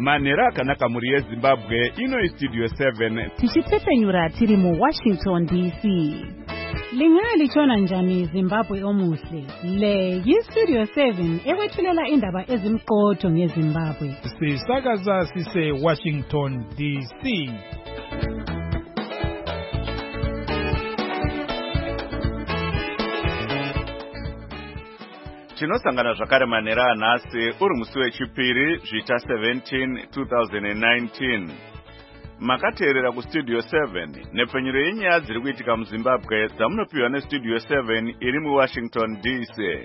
Manera akanaka muri yeZimbabwe ino iStudio 7 tichipfepenyura tiri muWashington DC. Lingalitshona njani Zimbabwe omuhle? Le yiStudio 7 ekwethulela indaba ezimqotho ngeZimbabwe. Sisakaza sise Washington DC. Tinosangana zvakare manera anhasi uri musi wechipiri zvita 17 2019. Makateerera kuStudio 7 nepfenyuro yenyaya dziri kuitika muZimbabwe dzamunopiwa neStudio 7 iri muWashington DC.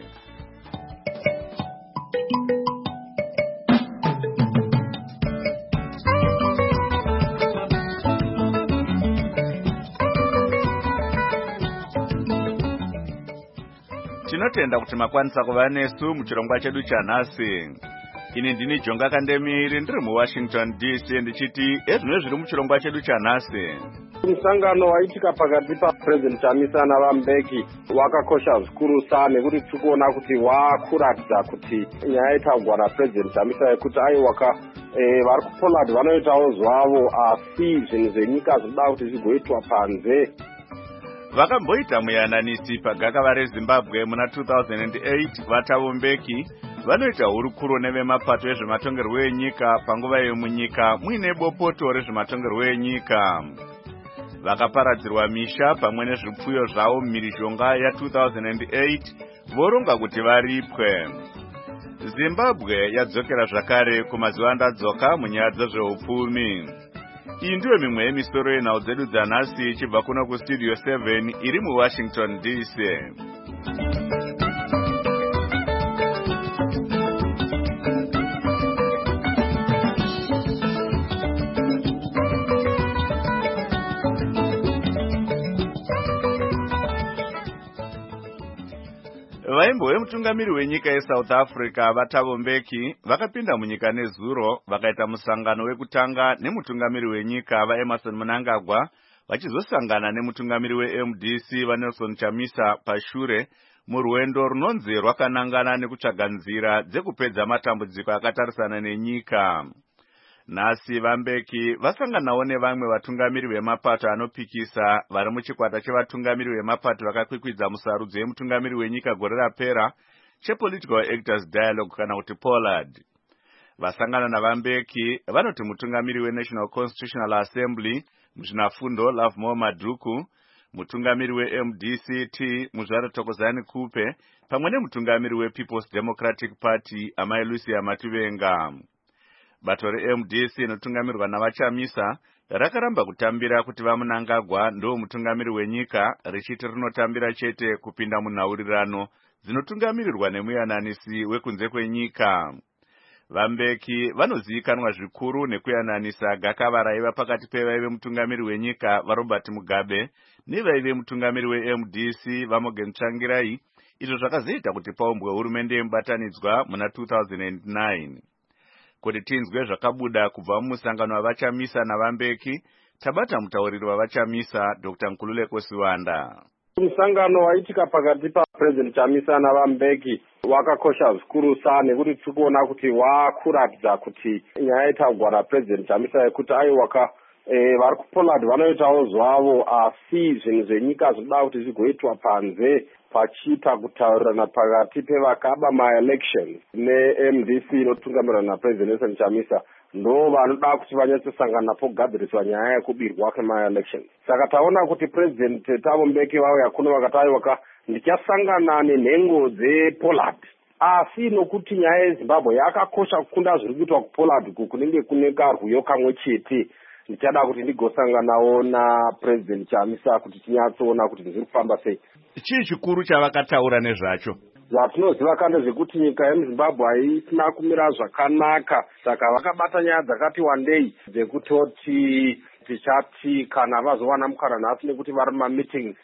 Tinotenda kuti makwanisa kuva nesu muchirongwa chedu chanhasi. Ini ndini Jonga Kandemiri ndiri muWashington DC ndichiti ezvino zviri muchirongwa chedu chanhasi. Musangano waitika pakati paPresident Chamisa naVambeki wakakosha zvikuru sana nekuti tikuona kuti wakuratidza kuti nyaya itaugwa naPresident Chamisa yekuti aiwaka vari kuPoland vanoitawo zvavo asi zvinhu zvenyika zvinoda kuti zvigoitwa panze. Vakamboita muyananisi pagakava reZimbabwe muna 2008 vatavombeki vanoita hurukuro nevemapato ezvematongerwo enyika panguva yemunyika muine bopoto rezvematongerwo enyika. Vakaparadzirwa misha pamwe nezvipfuyo zvavo mumhirizhonga ya2008 voronga kuti varipwe. Zimbabwe yadzokera zvakare kumazuva ndadzoka munyaya dzezveupfumi. Iyi ndiyo mimwe yemisoro yenhau dzedu dzanhasi ichibva kuno kuStudio 7 iri muWashington DC. Vaimbo vemutungamiri wenyika yeSouth Africa vatavombeki vakapinda munyika nezuro vakaita musangano wekutanga nemutungamiri wenyika vaEmmerson Mnangagwa vachizosangana nemutungamiri weMDC vaNelson Chamisa pashure murwendo runonzi rwakanangana nekutsvaga nzira dzekupedza matambudziko akatarisana nenyika. Nhasi Vambeki vasanganawo nevamwe vatungamiri vemapato anopikisa vari muchikwata chevatungamiri vemapato vakakwikwidza musarudzo yemutungamiri wenyika gore rapera chePolitical Actors Dialogue kana kuti POLAD. Vasangana naVambeki vanoti mutungamiri weNational Constitutional Assembly muzvinafundo Lovemore Madhuku, mutungamiri weMDC-T Muzvare Thokozani Kupe pamwe nemutungamiri wePeople's Democratic Party Amai Lucia Matuvenga. Bato reMDC inotungamirwa navaChamisa rakaramba kutambira kuti vaMnangagwa ndo mutungamiri wenyika richiti rinotambira chete kupinda munhaurirano dzinotungamirirwa nemuyananisi wekunze kwenyika. Vambeki vanozivikanwa zvikuru nekuyananisa gakava raiva pakati pevaive mutungamiri wenyika vaRobert Mugabe nevaive mutungamiri weMDC vaMorgan Tsvangirai, izvo zvakazoita kuti paumbwe hurumende yemubatanidzwa muna 2009. Kuti tinzwe zvakabuda kubva mumusangano wavaChamisa naVambeki, tabata mutauriri wavaChamisa Dr. Nkululeko Siwanda. Musangano waitika pakati paPresident Chamisa naVambeki wakakosha zvikuru sana nekuti tikuona kuti wakuratidza kuti nyaya itaugwa naPresident Chamisa yekuti aiwaka vari kuPoland vanoitawo zvavo asi zvinhu zvenyika zvinoda kuti zvigoitwa panze pachiita kutaurirana pakati pevakaba maelections neMDC inotungamirwa naPresident Nelson Chamisa ndo vanoda kuti vanyatsosangana pogadziriswa nyaya yekubirwa kwemaelections. Saka taona kuti President Thabo Mbeki vauya kuno vakati aiwaka ndichasangana nenhengo dzePoland asi nokuti nyaya yeZimbabwe yakakosha kukunda zviri kuitwa kuPoland kunenge kune karwiyo kamwe chete, ndichada kuti ndigosanganawo naPresident Chamisa kuti tinyatsoona kuti zviri kufamba sei. Chii chikuru chavakataura nezvacho? Zvatinoziva kande zvekuti nyika yemuZimbabwe haisina kumira zvakanaka, saka vakabata nyaya dzakati wandei dzekutoti tichati kana vazowana mukana nhasi nekuti vari mumameetings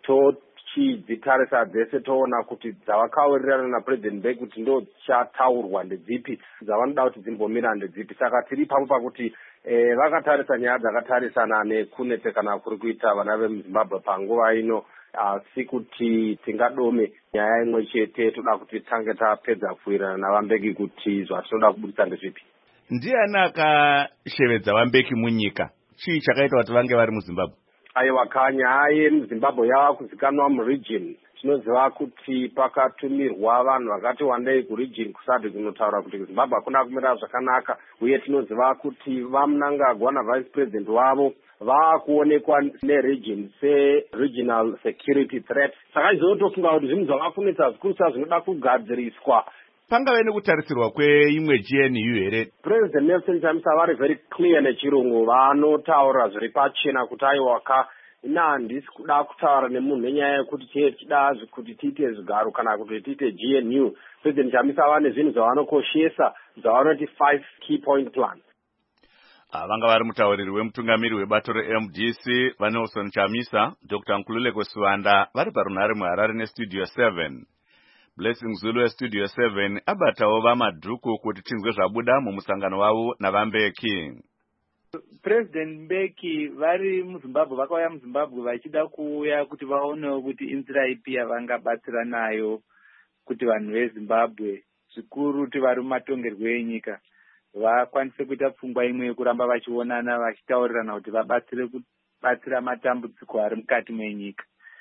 tochidzitarisa dzese toona kuti dzavakawirirana naPresident Mbeki kuti ndo chataurwa ndedzipi dzavanoda kuti dzimbomira ndedzipi. Saka tiri ipapo pakuti vakatarisa nyaya dzakatarisana nekunetsekana kuri kuita vana vemuZimbabwe panguva ino, asi kuti tingadome nyaya imwe chete toda kuti tange tapedza kuwirirana naVambeki kuti zvatinoda kubudisa ndezvipi. Ndiani akashevedza vaMbeki munyika? Chii chakaita kuti vange vari muZimbabwe? Aiwa, kanya muZimbabwe yava kuzikanwa muregion. Tinoziva kuti pakatumirwa vanhu vakati wandei kuregion kusati kunotaura kuti Zimbabwe hakuna kumira zvakanaka, uye tinoziva kuti vaMnangagwa navice president wavo vakuonekwa neregion seregional security threat. Saka izotofunga kuti zvinhu zvavakunetsa zvikuru zvinoda kugadziriswa. Pangave nekutarisirwa kweimwe GNU here? President Nelson Chamisa vari very clear nechirungu, vanotaura zviri pachena kuti aiwaka handisi kuda kutaura nemunhu nenyaya yekuti tichida kuti tiite zvigaro kana kuti tiite GNU. President Chamisa vane zvinhu zvavanokoshesa zvavanoti 5 key point plan. Vanga vari mutauriri wemutungamiri webato reMDC vaNelson Chamisa, Dr. Nkululeko Sivanda vari parunhare muHarare neStudio 7. Blessing Zulu weStudio 7 abatawo vamadhuku kuti tinzwe zvabuda mumusangano wavo navaMbeki. President Mbeki vari muZimbabwe, vakauya muZimbabwe vachida kuuya kuti vaonewo kuti inzira ipi yavangabatsira nayo kuti vanhu veZimbabwe zvikuru kuti vari mumatongerwo enyika vakwanise kuita pfungwa imwe yekuramba vachionana vachitaurirana kuti vabatsira matambudziko ari mukati menyika.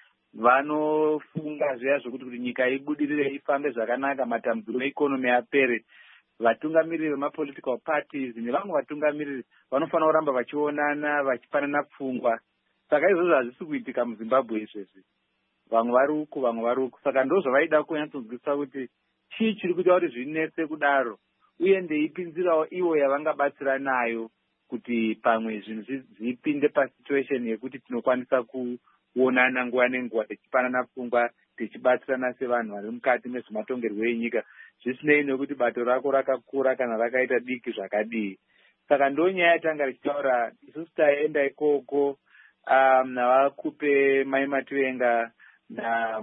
Vanofunga zviya zvokuti nyika ibudirire ifambe zvakanaka, matambudziko eikonomi apere. Vatungamiriri vemapolitical parties nevamwe vatungamiriri vanofanira kuramba vachionana vachipanana pfungwa. Saka izvozvo hazvisi kuitika muZimbabwe izvezvi. Vamwe vari uku vamwe vari uku. Saka ndo zvavaida kunyatsonzwisisa kuti chii chiri kuita kuti zvinetse kudaro, uye ndeipi nzira ivo yavangabatsira nayo kuti pamwe zvinhu zvipinde pasituation yekuti tinokwanisa kuonana nguva nenguva tichipanana pfungwa tichibatsirana sevanhu vari mukati mezvematongerwo enyika, zvisinei nekuti bato rako rakakura kana rakaita diki zvakadii. Saka ndo nyaya yatanga richitaura. Isusu taenda ikoko navakupe Mai Mativenga na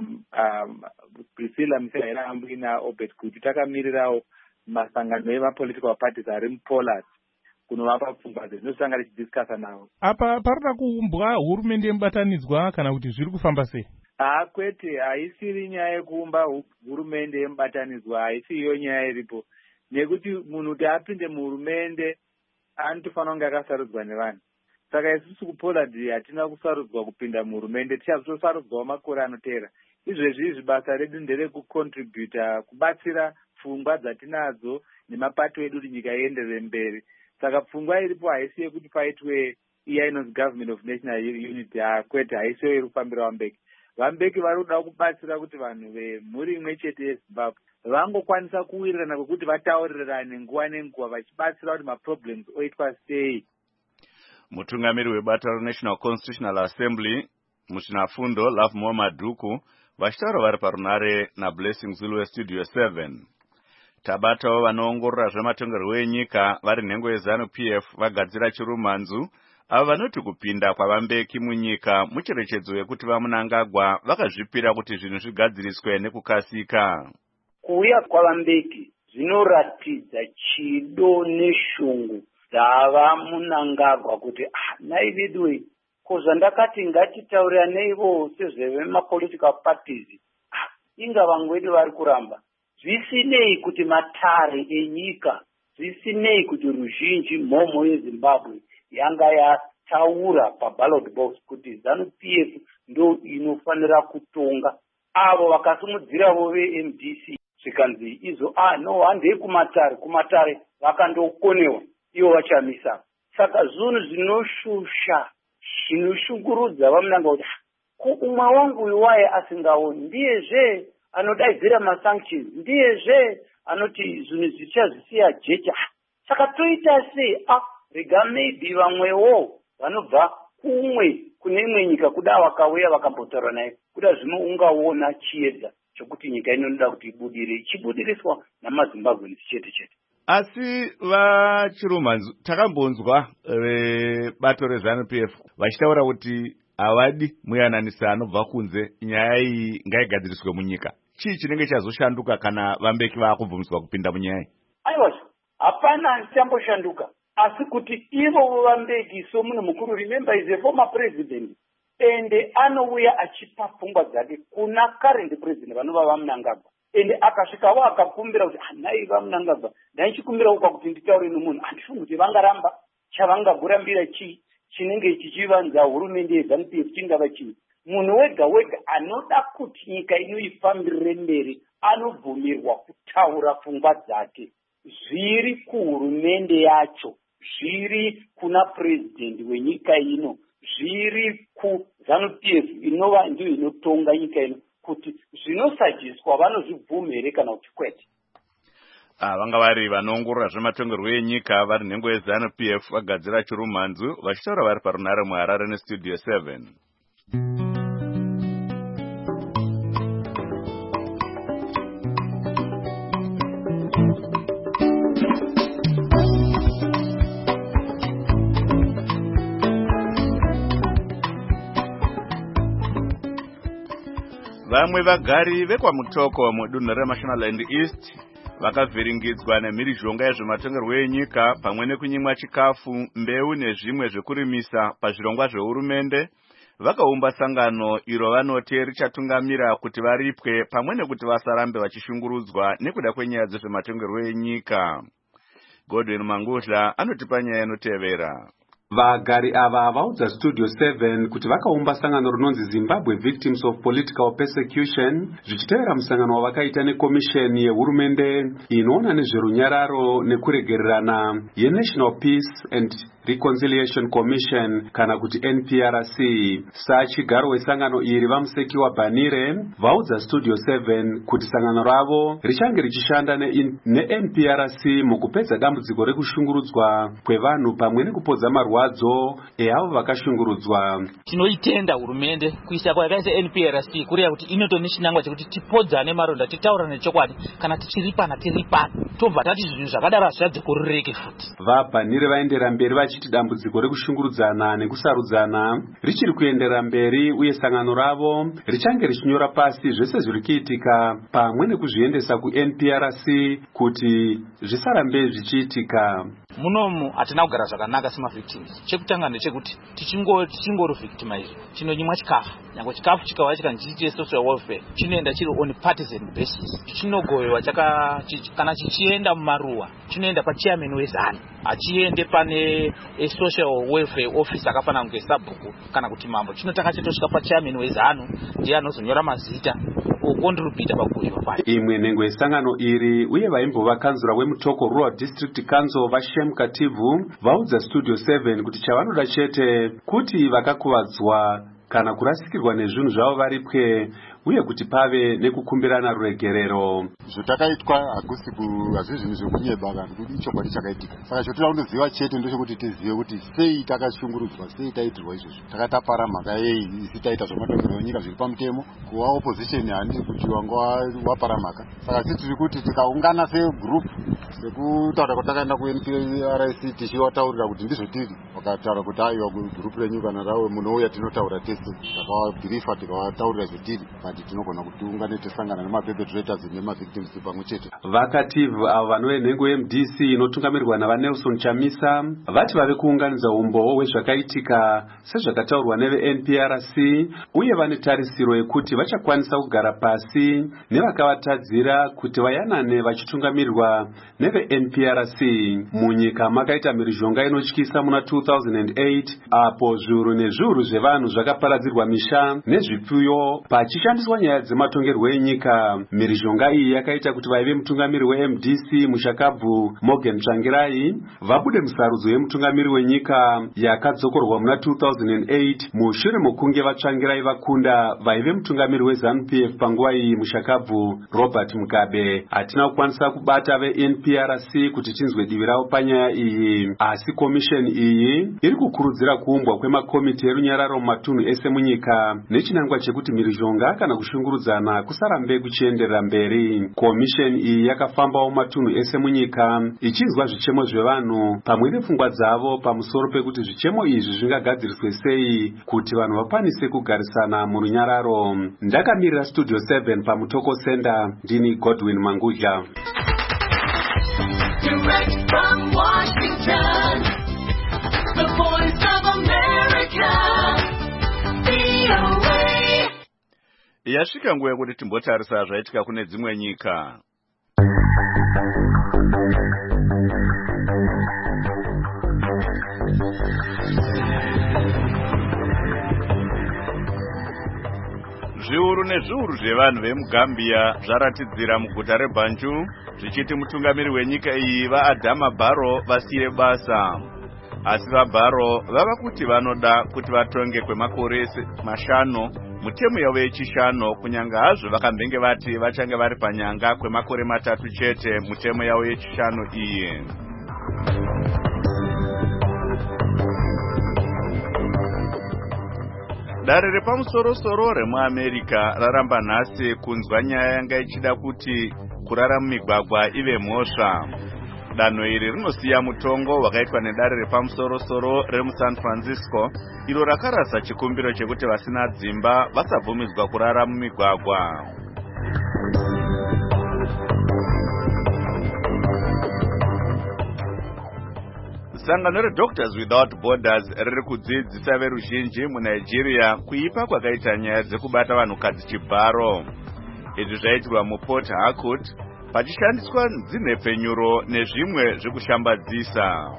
Priscilla Msirambwi naObed kuti takamirirawo masangano emapolitical parties ari muPoland kunovapa pfungwa dzetinotanga tichidiscasa navo. Apa parida kuumbwa hurumende yemubatanidzwa kana kuti zviri kufamba sei? Kwete, haisiri nyaya yekuumba hurumende yemubatanidzwa, haisi iyo nyaya iripo. Nekuti munhu kuti apinde muhurumende anotofanira kunge akasarudzwa nevanhu. Saka isusu kuPoland hatina kusarudzwa kupinda muhurumende, tichazosarudzwawo makore anoteera. Izvezvi basa redu nderekucontributa kubatsira pfungwa dzatinadzo nemapato edu kuti nyika ienderere mberi. Saka pfungwa iripo haisi yekuti paitwe iya inonzi Government of National Unity, kwete, haisiyo iri kufambira vaMbeki. VaMbeki vari kuda kubatsira kuti vanhu vemhuri imwe chete yeZimbabwe vangokwanisa kuwirirana kwekuti vataurirane nguva nenguva vachibatsira kuti maproblems oitwa sei. Mutungamiri webato reNational Constitutional Assembly muchinafundo Love Madhuku vachitaura vari parunhare naBlessing Zulu weStudio 7. Tabatawo vanoongorora zvematongerwo enyika vari nhengo yeZANU-PF vagadzira chirumanzu avo vanoti kupinda kwavaMbeki munyika mucherechedzo yekuti vaMnangagwa vakazvipira kuti zvinhu zvigadziriswe nekukasika. Kuuya kwavaMbeki zvinoratidza chido neshungu dzavaMnangagwa kuti naividwe zvandakati ngatitaurirane sezvemapolitical parties inga vamwe vedu vari kuramba, zvisinei kuti matare enyika, zvisinei kuti ruzhinji mhomho yeZimbabwe yanga yataura paballot box kuti ZANU-PF ndo inofanira kutonga. Avo vakasimudziravo veMDC zvikanzi izvo handei kumatare vakandokonewa ivo vachamisa. Saka zvinhu zvinoshusha zvinoshungurudza vaMnangagwa kuti umwe wangu iwaye asingaoni ndiyezve anodaidzira masanctions, ndiyezve anoti zvinhu zvichazisiya jecha. Saka toita sei? Rega maybe vamwewo vanobva kune imwe nyika kuda vakauya vakambotaura naye kuda zvino ungaona chiedza chokuti nyika inoda kuti ibudire ichibudiriswa namaZimbabwe chete chete. Asi vachirumanzu takambonzwa bato reZANU-PF vachitaura kuti havadi muyananisi anobva kunze, nyaya iyi ngaigadziriswe munyika. Chii chinenge chazoshanduka kana vaMbeki vaakubvumiswa kupinda munyaya iyi? Aiwa, hapana chichamboshanduka, asi kuti ivo vaMbeki somunhu mukuru, remember is a former president, ende anouya achipa pfungwa dzake kuna current president vanova vaMnangagwa. ende akasvikawo akakumbira kuti naiva Mnangagwa ndaichikumbira uka kuti nditaure nomunhu handifungi kuti vangaramba chavangagurambira chinenge chichivanza hurumende yeZANU-PF chingava chii. Munhu wega wega anoda kuti nyika ino ifambirire mberi anobvumirwa kutaura pfungwa dzake, zviri kuhurumende yacho, zviri kuna president wenyika ino, zviri kuZANU-PF inova ndiyo inotonga nyika ino, kuti zvinosajiswa vanozvibvuma here kana kuti kwete. Vanga vari vanoongorora zvematongerwo enyika vari nhengo yeZANU-PF vagadzira chirumanzu vachitaura vari parunare muHarare nestudio 7. Vamwe vagari vekwaMutoko mudunhu reMashonaland East vakavhiringidzwa nemhirizhonga yezvematongerwo enyika pamwe nekunyimwa chikafu, mbeu nezvimwe zvekurimisa pazvirongwa zvehurumende. Vakaumba sangano iro vanoti richatungamira kuti varipwe pamwe nekuti vasarambe vachishungurudzwa nekuda kwenyaya dzezvematongerwo enyika. Godwin Mangudla anotipa nyaya inotevera. Vagari ava vaudza Studio 7 kuti vakaumba sangano rinonzi Zimbabwe Victims of Political Persecution zvichitevera musangano wavakaita nekomisheni yehurumende inoona nezverunyararo nekuregererana yeNational Peace and Reconciliation Commission kana kuti NPRC. Sachigaro wesangano iri vamuseki waBhanire vaudza Studio 7 kuti sangano ravo richange richishanda neNPRC mukupedza dambudziko rekushungurudzwa kwevanhu pamwe nekupodza marwadzo eavo vakashungurudzwa. Tinoitenda hurumende kuisa kwakaisa NPRC kureva kuti inotone chinangwa chekuti tipodzane maronda, titaurane chokwadi, kana tichiripana tiripana, tobva tati zvinhu zvakadaro hazvikurureke futi. VaBhanire vaendera mberi vachiti dambudziko rekushungurudzana nekusarudzana richiri kuendera mberi uye sangano ravo richange richinyora pasi zvese zviri kuitika pamwe nekuzviendesa kuNPRC kuti zvisarambe zvichiitika. Munomu hatina kugara zvakanaka semavictims. Chekutanga ndechekuti tichingori victimized chinonyimwa chikafu, nyange chikafu chikauya chikanzi social welfare chinoenda chiri on partisan basis. Chinogoyewa kana chichienda mumaruwa chinoenda pachairman weZANU, achiende pane social welfare office akafanana kungesabhuku kana kuti mambo. Chinotanga chitosvika pachairman weZANU ndiye anozonyora mazita okontribhuta pakuyiwa kwayo. Imwe nhengo yesangano iri uye vaimbova kanzura weMutoko Rural District Council Vashem Kativu vaudza Studio 7 kuti chavanoda chete kuti vakakuvadzwa kana kurasikirwa nezvinhu zvavo varipwe uye kuti pave nekukumbirana ruregerero. Zvotakaitwa hazvisi zvinhu zvekunyeba vanhu kuti ichokwadi chakaitika. Saka chotoda kundoziva chete ndechekuti tizive kuti sei takashungurudzwa, sei taitirwa izvozvo. Takatapara mhaka yei isi taita zvematongerwo enyika zviri pamutemo, kuva opposition handisi kuti wanga wapara mhaka. Saka tiri kuti tikaungana segroup sekutaura kuti takaenda kuNPRC tichivataurira kuti ndizvo tiri, vakataura kuti aiwa group renyu kana rawe munouya tinotaura tese, takavabhirifa tikavataurira zvotiri. Tinogona kuti ungane tesangana nemaperpetrators nemavictims pamwe chete. Vakativu avo vanove nhengo yeMDC inotungamirwa navaNelson Chamisa vati vave kuunganidza umboo hwezvakaitika sezvakataurwa neveNPRC uye vane tarisiro yekuti vachakwanisa kugara pasi nevakavatadzira kuti vayanane vachitungamirirwa neveNPRC. Munyika makaita mhirizhonga inotyisa muna 2008 apo zviuru nezviuru zvevanhu zvakaparadzirwa misha nezvipfuyo pachishandiswa nyaya dzematongerwo enyika. Mhirizhonga iyi yakaita kuti vaive mutungamiri weMDC Mushakabvu Morgan Tsvangirai vabude musarudzo yemutungamiri wenyika yakadzokorwa muna 2008 mushure mokunge vaTsvangirai vakunda vaive mutungamiri weZANU-PF panguva iyi Mushakabvu Robert Mugabe. Hatina kukwanisa kubata veNPRC kuti tinzwe divi ravo panyaya iyi, asi komisheni iyi iri kukurudzira kuumbwa kwemakomiti erunyararo mumatunhu ese munyika nechinangwa chekuti mhirizhonga kana kushungurudzana kusarambe kuchienderera mberi. Komisheni iyi yakafambawo matunhu ese munyika ichinzwa zvichemo zvevanhu pamwe nepfungwa dzavo pamusoro pekuti zvichemo izvi zvingagadziriswe sei kuti vanhu vakwanise kugarisana murunyararo. Ndakamirira Studio 7 paMutoko Center, ndini Godwin Mangudla. Direct from Washington, the voice of America, VOA. Yasvika nguva yekuti timbotarisa zvaitika kune dzimwe nyika. Zviuru nezviuru zvevanhu vemuGambia zvaratidzira muguta reBanjul zvichiti mutungamiri wenyika iyi vaAdama Barrow vasiye basa. Asi vaBarrow vava kuti vanoda kuti vatonge kwemakore 5 mutemu yavo yechishanu, kunyanga hazvo vakambenge vati vachange vari panyanga kwemakore 3 chete mutemu yavo yechishanu iyi. Dare repamusoro-soro remuAmerica raramba nhasi kunzwa nyaya yanga ichida kuti kurara mumigwagwa ive mhosva. Danho iri rinosiya mutongo wakaitwa nedare repamusoro-soro remuSan Francisco iro rakarasa chikumbiro chekuti vasina dzimba vasabvumidzwa kurara mumigwagwa. Sangano reDoctors Without Borders riri kudzidzisa veruzhinji muNigeria kuipa kwakaita nyaya dzekubata vanhukadzi chibharo. Izvi zvaitirwa muPort Harcourt pachishandiswa dzinhepfenyuro nezvimwe zvekushambadzisa.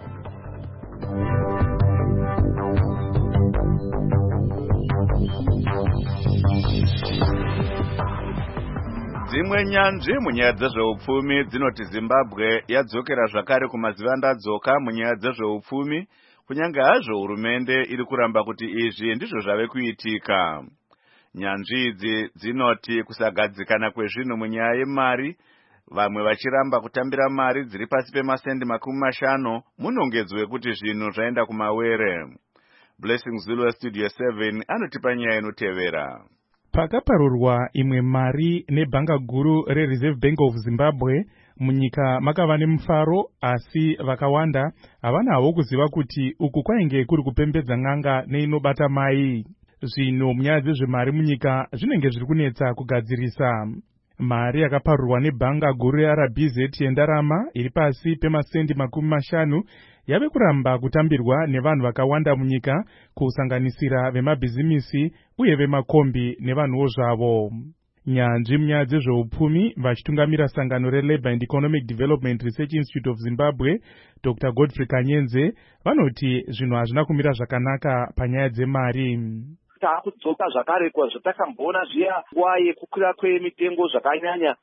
Dzimwe nyanzvi munyaya dzezveupfumi dzinoti Zimbabwe yadzokera zvakare kumazivandadzoka munyaya dzezveupfumi, kunyange hazvo hurumende iri kuramba kuti izvi ndizvo zvave kuitika. Nyanzvi idzi dzinoti kusagadzikana kwezvinhu munyaya yemari, vamwe vachiramba kutambira mari dziri pasi pemasendi 50 munongedzo wekuti zvinhu zvaenda kumawere. Blessing Zulu Studio 7 anotipa nyaya inotevera. Pakaparurwa imwe mari nebhanga guru reReserve Bank of Zimbabwe, munyika makava nemufaro, asi vakawanda havana hawo kuziva kuti uku kwainge kuri kupembedza n'anga neinobata mai. Zvino munyaya dzezvemari munyika zvinenge zviri kunetsa kugadzirisa. Mari yakaparurwa nebhanga guru reRBZ yendarama iri pasi pemasendi 50 yave kuramba kutambirwa nevanhu vakawanda munyika, kusanganisira vemabhizimisi uye vemakombi nevanhuwo zvavo. Nyanzvi munyaya dzezveupfumi vachitungamira sangano reLabour and Economic Development Research Institute of Zimbabwe, Dr. Godfrey Kanyenze, vanoti zvinhu hazvina kumira zvakanaka panyaya dzemari. Taakudzoka zvakare kwazvatakamboona zviya nguva yekukwira kwemitengo zvakanyanya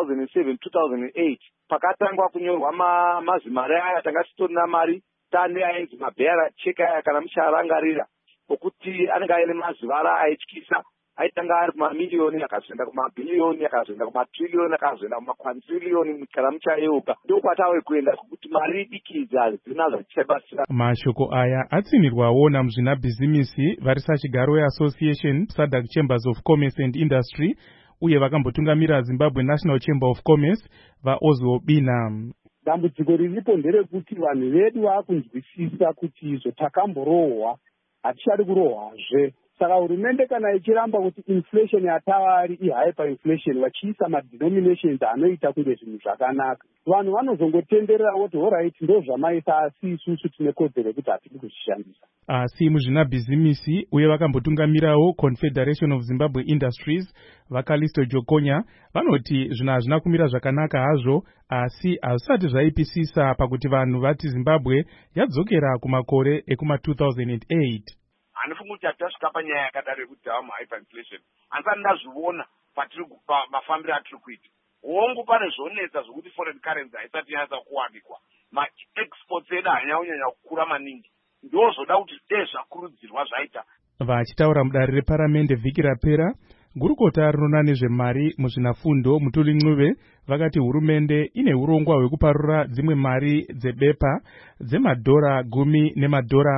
2007-2008 pakatangwa kunyorwa mazimari aya tanga titorina mari tane ainzi mabhera cheka aya kana mucharangarira okuti anenge aine mazivara aityisa, aitanga ari kumamiliyoni akazoenda kumabhiliyoni akazoenda kumatriliyoni akazoenda kumakwanziliyoni mukara muchayeuka. Ndokwatawe kuenda kuti mari idikidzi hadzina zvachichabatsira. Mashoko aya atsinirwawo namuzvinabhizimisi vari sachigaro yeAssociation SADC Chambers of Commerce and Industry uye vakambotungamira Zimbabwe National Chamber of Commerce vaOzwo Bina. Dambudziko riripo nderekuti vanhu vedu vakunzwisisa kuti izvo takamborohwa hatichari kurohwazve. Saka hurumende kana ichiramba kuti inflation yatavari ihyperinflation vachiisa madenominations anoita kuti zvinhu zvakanaka, vanhu vanozongotenderera kuti alright ndo zvamaita, asi isusu tine kodzero yekuti hatidi kuzvishandisa. Asi muzvinabhizimisi uye vakambotungamirawo Confederation of Zimbabwe Industries vaKalisto Jokonya vanoti zvinhu hazvina kumira zvakanaka hazvo, asi hazvisati zvaipisisa pakuti vanhu vati Zimbabwe yadzokera kumakore ekuma2008. Hanifungi kuti hatasvika panyaya yakadaro yekuti tava muhyperinflation, handisati ndazviona mafambiro atiri kuita. Hongu pane zvonetsa zvokuti foreign currency haisati yanatsa kuwanikwa, maexports edu hanyanyanya kukura maningi, ndozvoda kuti dei zvakurudzirwa zvaita. Vachitaura mudare reparamende vhiki rapera, gurukota rinoona nezvemari muzvinafundo Mutuli Ncube vakati hurumende ine urongwa hwekuparura dzimwe mari dzebepa dzemadhora 10 nemadhora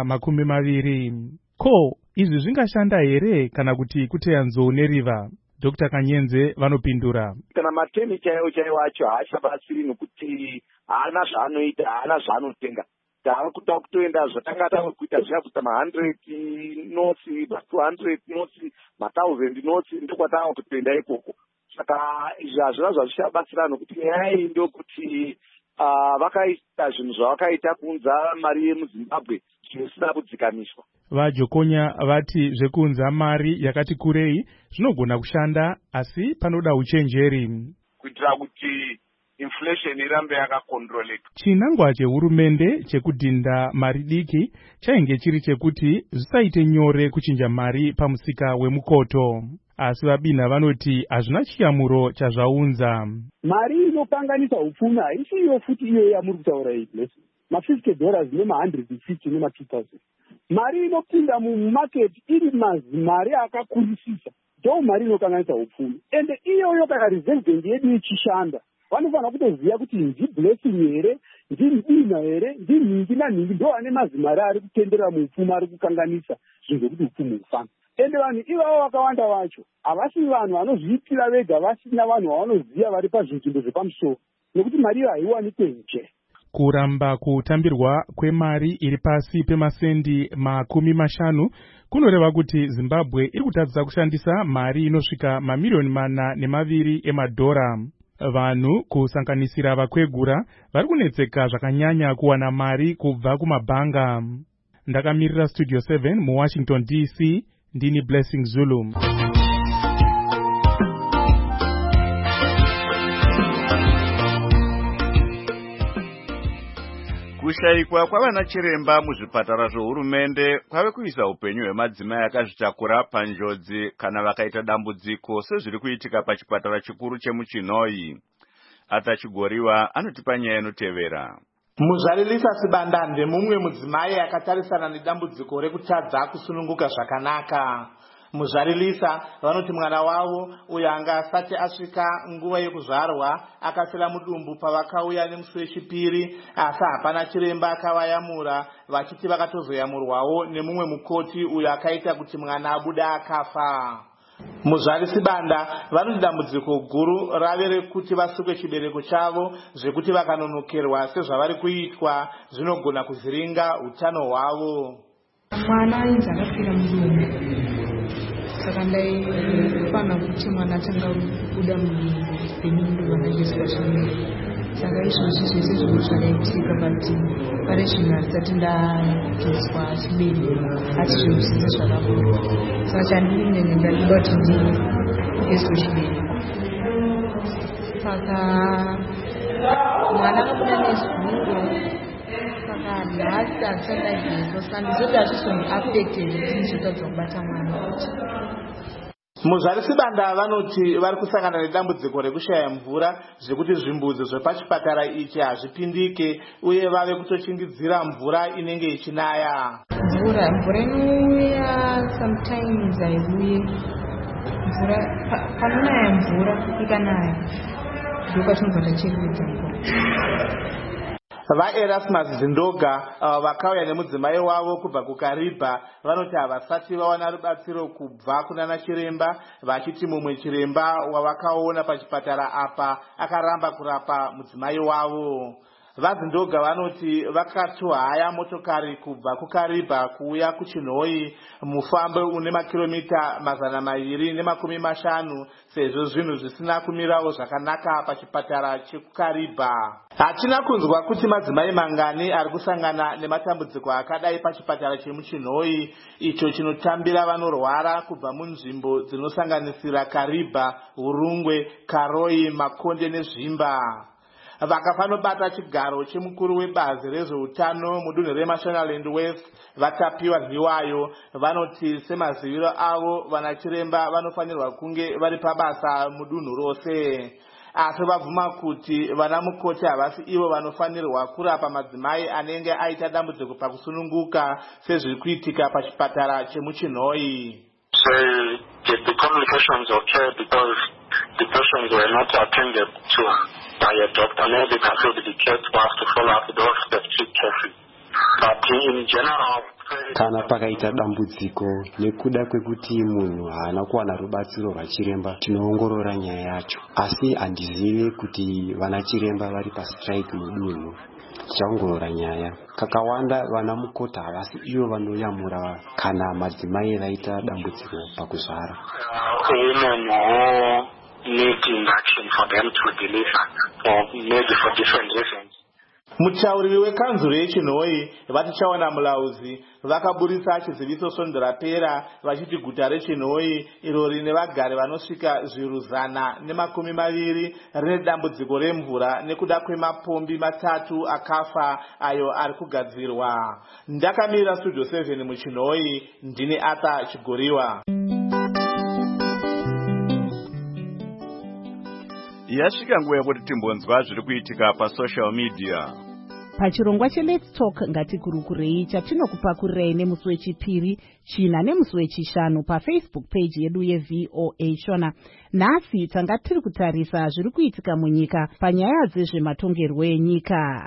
20. Ko, izvi zvingashanda here kana kuti kuteya nzou neriva? Dr. Kanyenze vanopindura. Kana matemi chaiwo acho haachabatsiri nokuti haana zvaanoita, haana zvaanotenga. Taakuta kutoenda zvatanga takuita zviya kuita ma100 notes, ma200 notes, ma1000 notes, ndokwatava kutoenda ikoko. Saka izvi hazvina zvazvichabatsira nokuti nyaya iyi ndokuti vakaita zvinhu zvavakaita kunza mari yemuZimbabwe zvinosina kudzikamiswa. vajokonya vati zvekunza mari yakati kurei zvinogona kushanda, asi panoda uchenjeri kuitira kuti inflation irambe yakakontroleka. Chinangwa chehurumende chekudhinda mari diki chainge chiri chekuti zvisaite nyore kuchinja mari pamusika wemukoto, asi vabina vanoti hazvina chiyamuro chazvaunza. Mari inokanganisa upfumi haisi iyo futi iyo yamuri kutaura iyi, $50 nema150 nema2000. Mari inopinda mumaketi iri mari akakurisisa, ndo mari inokanganisa upfumi. Ende iyoyo kana Reserve Bank yedu ichishanda, vanofanira kutoziva kuti ndiblessing here, ndimudina here, ndinhingi nanhingi ndo ane mazimari ari kutendera muupfumi, ari kukanganisa zvinhu zvekuti upfumi hufamba. Ende vanhu ivavo vakawanda vacho havasi vanhu vanozviitira vega, vasina vanhu vavanoziva vari pazvinzvimbo zvepamusoro, nekuti mari iyo haiwanikwe nje. Kuramba kutambirwa kwemari iri pasi pemasendi 50 kunoreva kuti Zimbabwe iri kutadzisa kushandisa mari inosvika $4.2 million. Vanhu kusanganisira vakwegura vari kunetseka zvakanyanya kuwana mari kubva kumabhanga. Ndakamirira Studio 7 muWashington DC, ndini Blessing Zulu. Kushayikwa kwavana chiremba muzvipatara zvohurumende kwave kuisa upenyu hwemadzimai akazvitakura panjodzi kana vakaita dambudziko sezviri kuitika pachipatara chikuru chemuChinoi. Atachigoriwa anotipa nyaya inotevera. Muzvarilisa Sibanda ndemumwe mudzimai akatarisana nedambudziko rekutadza kusununguka zvakanaka. Muzvarilisa vanoti mwana wavo uyo anga asati asvika nguva yekuzvarwa akafira mudumbu pavakauya nemusi wechipiri, asi hapana chiremba akavayamura, vachiti vakatozoyamurwawo nemumwe mukoti uyo akaita kuti mwana abuda akafa. Muzvari Sibanda vanoti dambudziko guru rave rekuti vasukwe chibereko chavo, zvekuti vakanonokerwa sezvavari kuitwa zvinogona kuvhiringa utano hwavo. Mwana ainzi akafira mudumbu, saka ndaifana kuti mwana atanga kubuda mudumbu vakaiswa chimwe. Saka izvozvi zvese zvinhu zvakaitika pari zvino hasati ndaiswa chibereko, asi zvinhu zvese zvakakura. Saka chandinenge ndachida kuti ndiiswe chibereko. Saka mwana akabuda nezvuro, saka nhasi handichandaigeso, saka ndizoti hazvizondiafected kuti ndichitadza kubata mwana. Muzvari Sibanda vanoti vari kusangana nedambudziko rekushaya mvura, zvekuti zvimbuzi zvepachipatara ichi hazvipindike uye vave kutochingidzira mvura inenge ichinaya. Mvura inouya sometimes haiuye. Mvura panonaya mvura ikanaya ndopatinobva tacheredza mvura. VaErasmus Zindoga vakauya nemudzimai wavo kubva kuKaribha vanoti havasati vawana rubatsiro kubva kunana chiremba, vachiti mumwe chiremba wavakaona pachipatara apa akaramba kurapa mudzimai wavo. VaZindoga vanoti vakatohaya motokari kubva kuKaribha kuuya kuChinoi, mufambo une makilomita 250 sezvo zvinhu zvisina kumirawo zvakanaka pachipatara chekuKaribha. Hatina kunzwa kuti madzimai mangani ari kusangana nematambudziko akadai pachipatara chemuChinoi, icho chinotambira vanorwara kubva munzvimbo dzinosanganisira Karibha, Hurungwe, Karoi, Makonde neZvimba. Vakafanobata chigaro chemukuru webazi rezveutano mudunhu reMashonaland West vatapiwa nhiwayo vanoti semaziviro avo vanachiremba vanofanirwa kunge vari pabasa mudunhu rose. Asi vabvuma kuti vana mukoti havasi ivo vanofanirwa kurapa madzimai anenge aita dambudziko pakusununguka sezviri kuitika pachipatara chemuChinoi. The communications occurred because the patients were not attended to by a doctor. Maybe they feel dedicated to us to follow up those specific cases. But in general, kana pakaita dambudziko nekuda kwekuti munhu haana kuwana rubatsiro rwachiremba, tinoongorora nyaya yacho, asi handizive kuti vana chiremba vari pastrike mudunhu. Tichaongorora nyaya. Kakawanda vana mukoti havasi ivo vanoyamura kana madzimai vaita dambudziko pakuzvara. Women who need induction for them to deliver, or maybe for different reasons. Muchauriri wekanzuro yeChinhoyi vatichaona mulauzi vakaburisa chiziviso svondo rapera vachiti guta reChinhoyi iro rine vagari vanosvika 120 rine dambudziko remvura nekuda kwemapombi 3 akafa ayo ari kugadzirwa. Ndakamirira Studio 7 muChinhoyi, ndini Arthur Chigoriwa. Yasvika nguva yekuti timbonzwa zviri kuitika pasocial media. Pachirongwa cheLet's Talk ngatikurukurei chatinokupakurirei nemusi wechipiri, China nemusi wechishanu paFacebook page yedu yeVOA Shona. Nhasi tanga tiri kutarisa zviri kuitika munyika panyaya dzezvematongerwo enyika.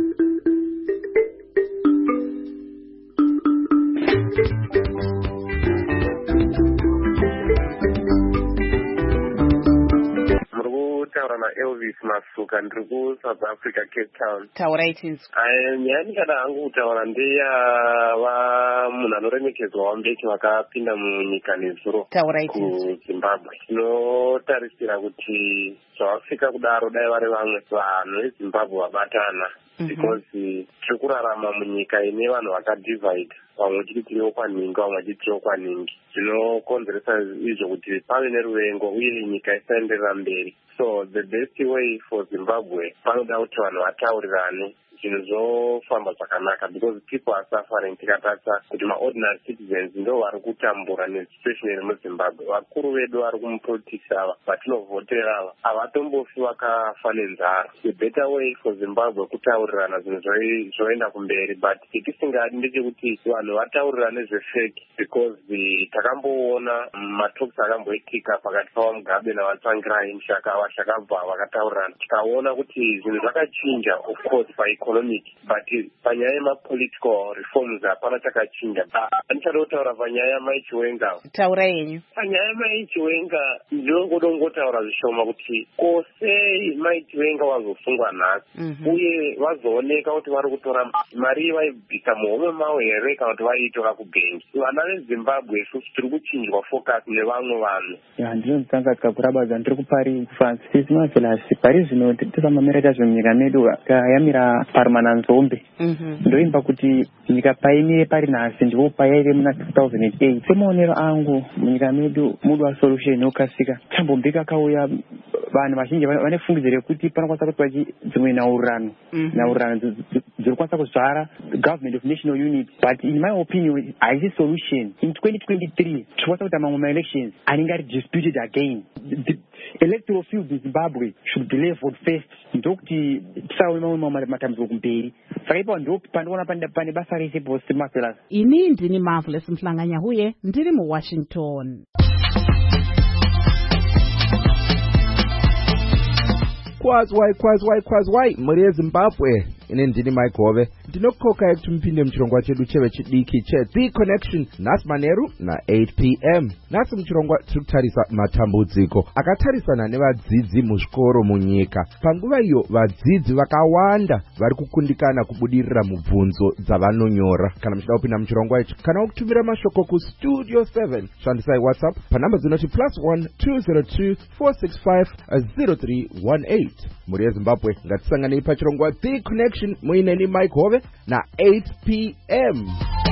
Elvis Masuka ndiri kuSouth Africa, Cape Town. Taurai tinzwa. Nyaya ndikada hangu kutaura ndeyava munhu anoremekedzwa waMbeki vakapinda munyika nezuro kuZimbabwe. Tinotarisira kuti zvavafika kudaro dai vari vamwe vanhu veZimbabwe vabatana, because tiri kurarama munyika ine vanhu vakadivhaida, vamwe vachiti tiri okwaningi vamwe vachiti tiri okwaningi. Zvinokonzeresa izvo kuti pave neruvengo uye nyika isaenderera mberi. So the best way for Zimbabwe panoda kuti vanhu vataurirane zvinhu zvofamba zvakanaka, because people are suffering. Tikatarisa kuti maordinary citizens ndo vari kutambura nesituation iri muZimbabwe. Vakuru vedu vari kumupolitics ava vatinovhotera ava havatombofi vakafa nenzara. The better way for Zimbabwe kutaurirana zvinhu zvoenda kumberi, but itisingadi ndechekuti vanhu vataurirane zvefake, because takamboona matalks akamboitika pakati paMugabe navaTsvangirai vachakabva vakataurirana, tikaona kuti zvinhu zvakachinja of course paeconomic, but panyaya yemapolitical reforms hapana chakachinja. Ndichada kutaura panyaya yamai Chiwenga. Taura yenyu. Panyaya yamai Chiwenga ndinoda kungotaura zvishoma kuti kosei mai Chiwenga vazosungwa nhasi uye vazooneka kuti vari kutora mari vaibvisa muhomwe mavo here kana kuti vaiitora kubhengi. Vana veZimbabwe isusu tiri kuchinjwa focus nevamwe vanhu. Ndinotanga tikakurabadza ndiri kupari Francis Mavelasi pari zvino tisamamira chazvo munyika medu yamira parumana nzombe. Ndoimba kuti nyika paimire pari nhasi ndipo payaire muna 2008. Semaonero angu munyika medu muda solution inokasika. Chambombeka akauya vanhu vazhinji vane fungidziro yekuti panokwanisa kuti dzimwe naurano dziri kwanisa kuzvara government of national unity, but in my opinion haisi solution. In 2023 tikwanisa kuita mamwe ma-elections anenge ari disputed again. The electoral field in Zimbabwe should be leveled first, ndokuti tisaona mamwe matambudziko kumberi. Saka ipo ndo pandinoona pane basa rese post Marvelous. Ini ndini Marvelous Mhlanganya huye ndiri muWashington. Kwazwai muri yeZimbabwe. Ine ndini Mike Hove, ndinokoka kuti mupinde muchirongwa chedu chevechidiki cheThe Connection nhasi manheru na8 p.m. Nhasi muchirongwa tiri kutarisa matambudziko akatarisana nevadzidzi muzvikoro munyika. Panguva iyo vadzidzi vakawanda vari kukundikana kubudirira mubvunzo dzavanonyora. Kana muchida kupinda muchirongwa ichi kana kutumira mashoko kuStudio 7, shandisai WhatsApp panhamba dzinoti +1 202 465 0318. Muri yeZimbabwe ngatisanganei pachirongwa The Connection muineni Mike Hove na8 p.m.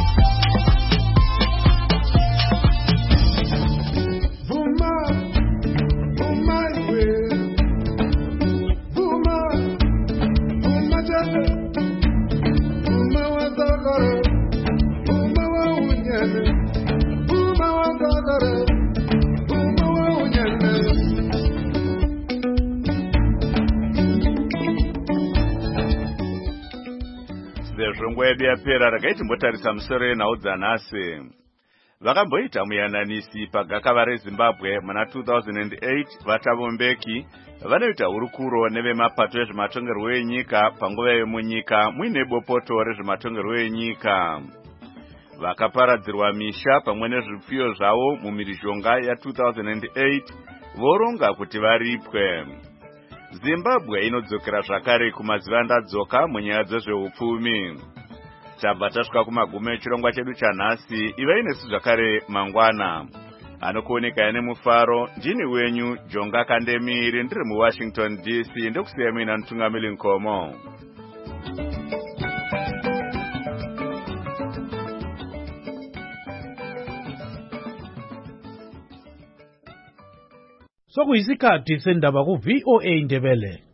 Zvongwa yedu yapera rakaitimbotarisa musoro yenhau dzanhasi. Vakamboita muyananisi pagakava reZimbabwe muna 2008. VaThabo vanoita hurukuro nevemapato ezvematongerwo enyika panguva yomunyika muine bopoto rezvematongerwo enyika. Vakaparadzirwa misha pamwe nezvipfuyo zvavo mumhirizhonga ya2008 voronga kuti varipwe. Zimbabwe inodzokera zvakare kumadzivandadzoka munyaya dzezveupfumi. Tabva tasvika kumagumo echirongwa chedu chanhasi. Ivai nesu zvakare mangwana. Anokuoneka nemufaro ndini wenyu Jonga Kandemiri ndiri muWashington DC ndokusiyai muina mutungamiri Nkomo. sokuyisikhathi sendaba ku-VOA Ndebele.